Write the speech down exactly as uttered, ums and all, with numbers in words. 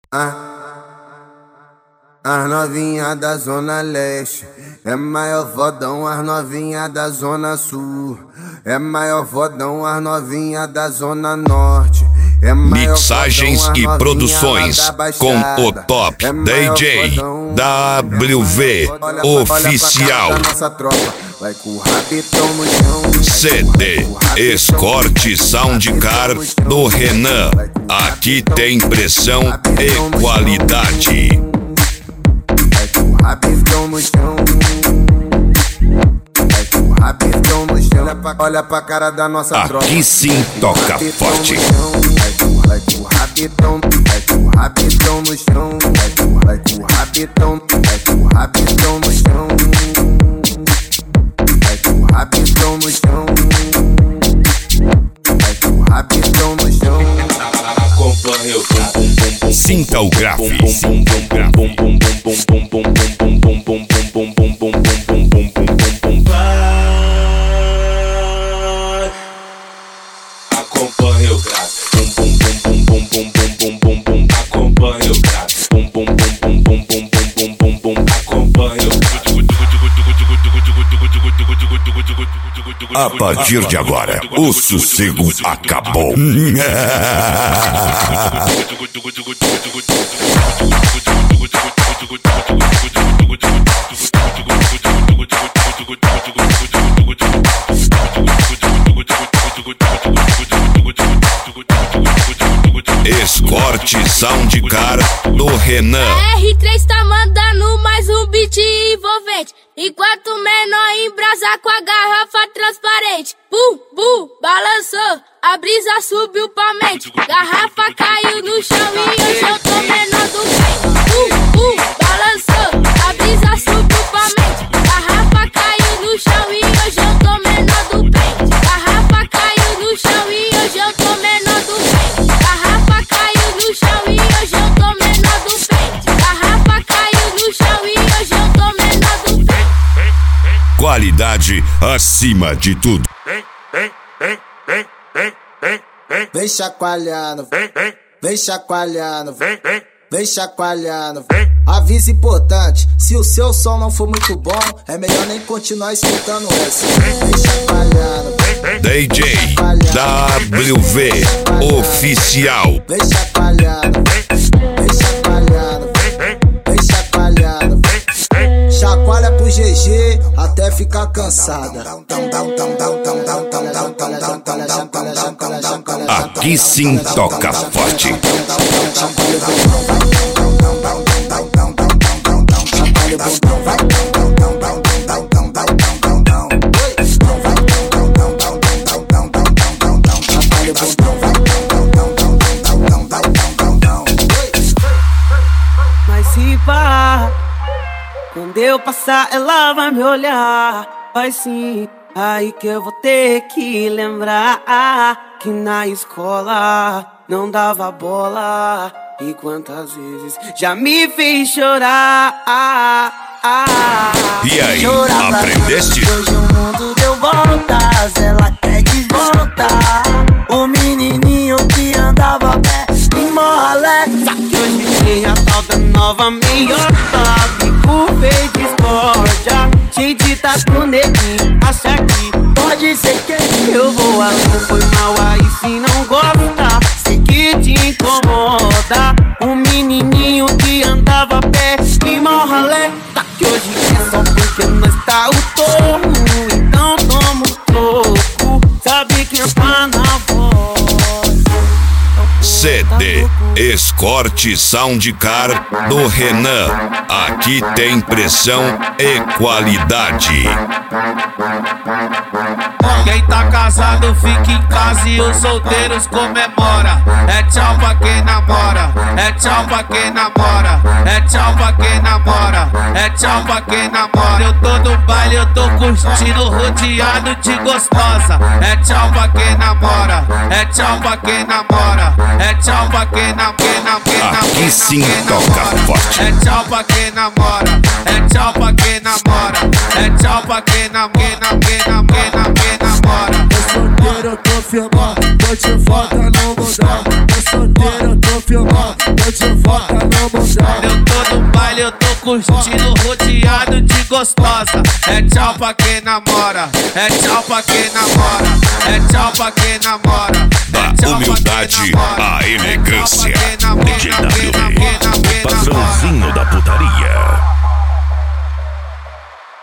Ah, as novinha da Zona Leste é maior fodão, as novinha da Zona Sul é maior fodão, as novinha da Zona Norte é maior mixagens fodão, e produções com o top é D J fodão, W V olha, Oficial. olha nossa tropa, vai com o rabetão no chão. C D Escort Soundcar do Renan. Aqui tem pressão e qualidade. Vai com o rabetão no chão. Vai com o rabetão no chão. Olha pra, olha pra cara da nossa tropa. Aqui sim toca forte. Vai com, vai com o rabetão, vai com o rabetão no chão. Vai com, vai com o rabetão, vai com o rabetão no chão. Vai com o rabetão no chão. Vai com o rabetão no chão. Acompanhe o bum bum bum bum. Sinta o grave. Sinta o grave. Bum bum bum bum bum bum bum bum bum bum bum bum bum bum bum bum bum. Vai. Acompanhe o grave. Bum bum bum bum bum bum bum bum bum. Acompanhe o grave. Bum bum bum bum bum bum bum bum bum. Acompanhe o grave. A partir de agora, o sossego acabou. Escort Soundcar do Renan. A R três tá mandando mais um beat envolvente, enquanto o menor embrasa com a garrafa transparente. Bum, bum, balançou, a brisa subiu pra mente. Garrafa caiu no chão e hoje eu tô menor do pente. Bum, bum, balançou, a brisa subiu pra mente. Garrafa caiu no chão e hoje eu tô menor do pente. Garrafa caiu no chão e hoje eu tô menor do pente. Garrafa caiu no chão e hoje eu tô menor do pente. Garrafa caiu no chão e hoje eu tô menor do pente. Qualidade acima de tudo. Vem chacoalhando, vem chacoalhando, vem chacoalhando. Aviso importante, se o seu som não for muito bom, é melhor nem continuar escutando essa. Vem chacoalhando, D J W V Oficial. vem chacoalhando, vem chacoalhando, vem chacoalhando. Chacoalha pro G G até ficar cansada. Aqui sim toca forte. Mas se pá, quando eu passar ela vai me olhar. Vai sim, aí que eu vou ter que lembrar que na escola não dava bola. E quantas vezes já me fez chorar. E aí, Chorar pra aprendeste? Deus, hoje o mundo deu voltas, ela quer de volta. O menininho que andava a pé em Morralé, só que hoje tem a tal da nova meiota. Bico fez discórdia, cheio de tatu neguinho. Acha que pode ser que eu vou além, foi mal aí se não gosta. Sei que te incomoda. Um menininho que andava a pé em Morralé, tá que hoje é só porque não está o tomo. Então toma o troco, sabe quem tá na voz. C D Escort Soundcar do Renan. Aqui tem pressão e qualidade. Quem tá casado fica em casa e os solteiros comemora. É tchau pra quem namora, é tchau pra quem namora, é tchau pra quem namora, é tchau pra quem namora. Eu tô no baile, eu tô curtindo, rodeado de gostosa. É tchau pra quem namora, é tchau pra quem namora, é tchau pra quem namora. Aqui sim toca forte. É tchau pra quem namora, é tchau pra quem namora, é tchau pra quem namora, quem namora, quem namora. Tô solteiro, tô filmando, tô de volta, não mudar. Tô solteiro, tô filmando, tô tô de volta no mundão. Eu tô no baile, eu tô curtindo, rodeado de gostosa. É tchau pra quem namora, é tchau pra quem namora, é tchau pra quem namora. Da humildade à elegância, D J W D, o patrãozinho da puta.